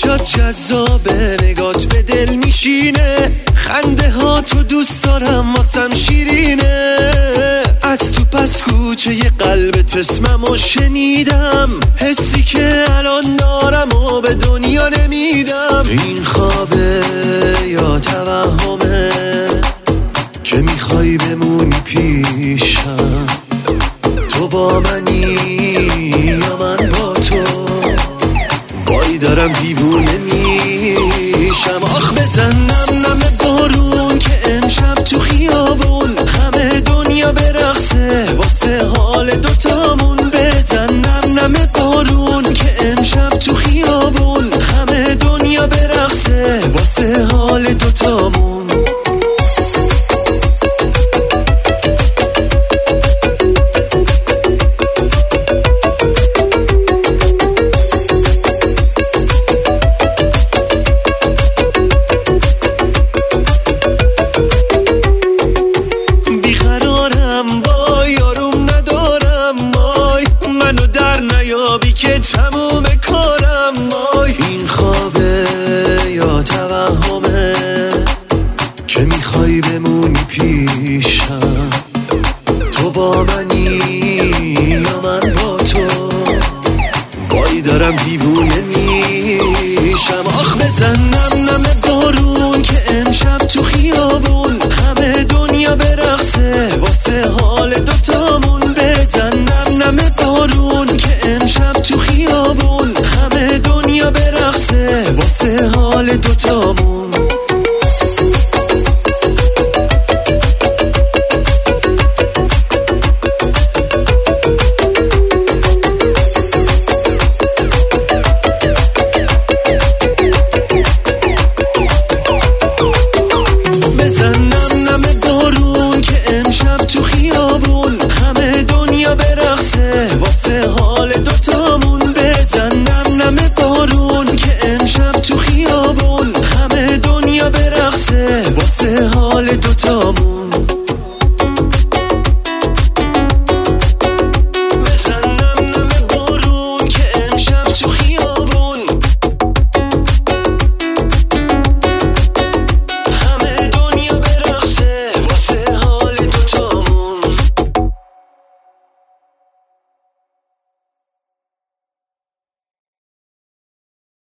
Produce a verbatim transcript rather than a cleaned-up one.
چشات جذابه، نگات به دل میشینه، خنده ها تو دوست دارم واسم شیرینه. از تو پس کوچه ی قلبت اسممو شنیدم، حسی که الان دارم و به دنیا نمیدم. این خوابه یا توهمه که میخوای بمونی پیشم؟ تو با منی یا من با تو؟ وای دارم دیوونه میشم. آخ بزن نم نم بارون که امشب تو خیابون همه دنیا برقصه واسه حال دوتامون. بزن نم نم بارون که امشب تو خیابون همه دنیا برقصه واسه حال دوتامون. که تموم کارم وای. این خوابه یا توهمه که میخوای بمونی پیشم؟ تو با منی یا من با تو؟ وای دارم دیوونه میشم. آخ بزن نم نم بارون که امشب تو خیابون همه دنیا برقصه واسه حال دوتامون. بزن نم نم بارون که امشب تو خیابون همه دنیا برقصه واسه